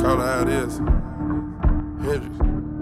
Call it how it is. Hendrix.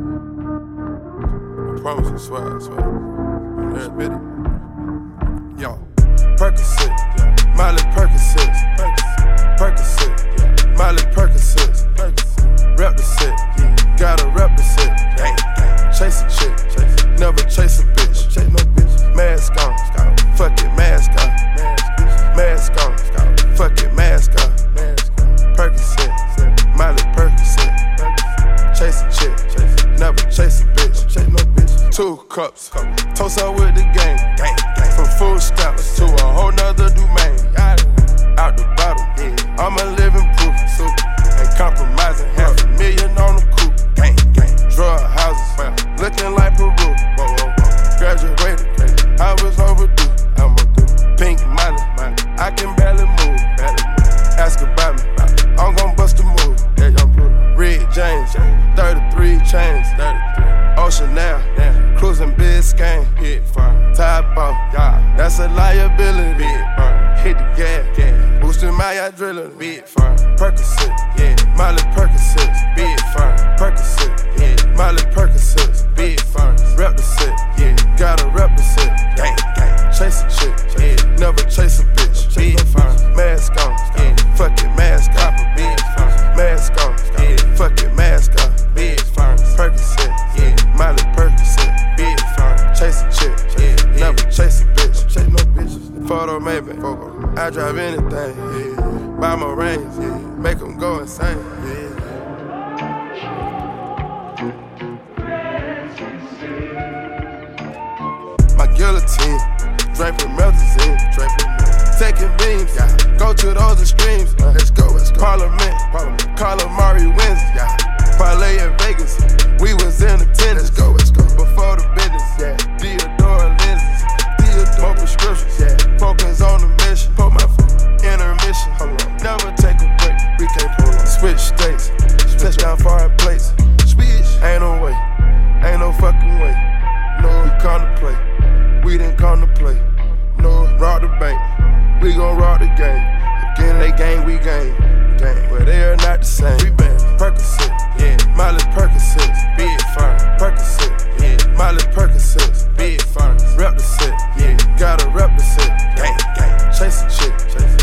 I promise I swear, I swear. Let's bit it. Yo. Percocet, Miley Percocet, Percocet, Miley Percocet, rep the set, gotta rep the set. Chase a chick, never chase a bitch. Mask on, fuck it, mask on. Mask on, fuck it, mask on. Percocet, Miley Percocet. Chase a chick, never chase a bitch. 2 cups, toast up with the gang. From food stamps to a whole nother domain. Out the bottle, I'm a living proof. Ain't compromising, $500,000 on the coupe. Drug houses, looking like Peru. Graduated, I was overdue. Pink money, I can barely move. Ask about me, I'm gon' bust a move. Red James, 33 chains. Ocean now, cruising Biscayne. Top off, that's a liability. Hit the gas, boosting my adrenaline. Percocet, Miley Percocet, Percocet, Miley Percocet, rep the set, gotta rep the set. Chase a chick, never chase a bitch. Mask on, fuck it, mask on. Mask on, fuck it, mask on. Percocet, Miley Percocet, chase a chick, never chase a bitch. Photo maybe, I drive anything. Buy my rings, make them go insane. My guillotine, drink from Melazine, taking beams, go to those extremes. Let's go. Parliament, calamari wins, parlay in Vegas, we was in attendance. Let's go. Before the business, Theodore lenses, more prescriptions, focus on the mission. Put my intermission, never take a break. We can't pull on. Switch states, touchdown foreign plates. Ain't no way, ain't no fucking way. No, we come to play. We didn't come to play. No, rob the bank. We gon' rob the game. Again, they gang, we gang. But they are not the same. We been Percocet, Miley Percocet, Percocet, Miley Percocet, rep the set, gotta rep the set. Chase a chick,